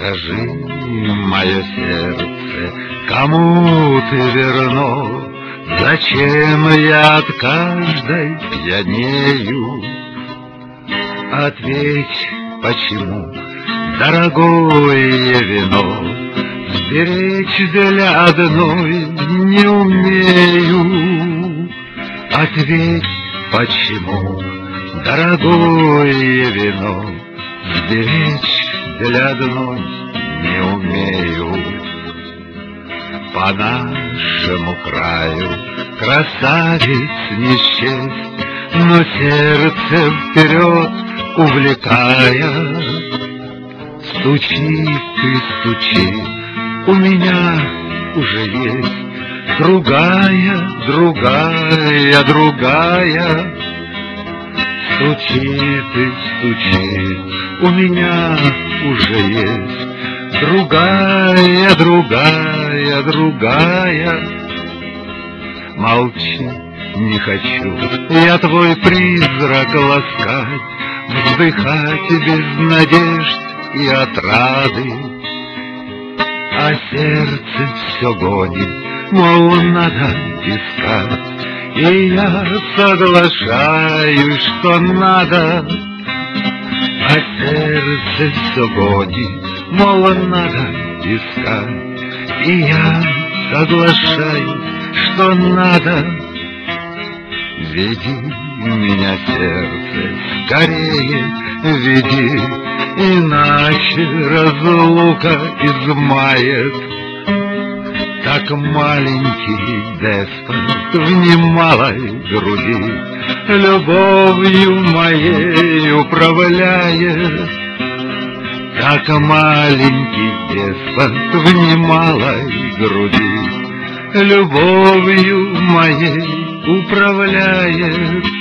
Скажи, мое сердце, кому ты верно? Зачем я от каждой пьянею? Ответь, почему дорогое вино сберечь для одной не умею? Ответь, почему дорогое вино сберечь для одной не умею? По нашему краю красавиц не счесть, но сердце вперед увлекая. Стучи ты, стучи, у меня уже есть другая. Стучи ты, стучи, у меня уже есть другая. Молчи, не хочу я твой призрак ласкать, вздыхать без надежд и отрады. А сердце все гонит, мол, надо искать, и я соглашаюсь, что надо. А сердце все гонит, мол, надо искать, и я соглашаюсь, что надо. Веди меня, сердце, скорее веди, иначе разлука измает. Так маленький деспот в немалой груди любовью моей управляет. Так маленький деспот в немалой груди любовью моей управляет.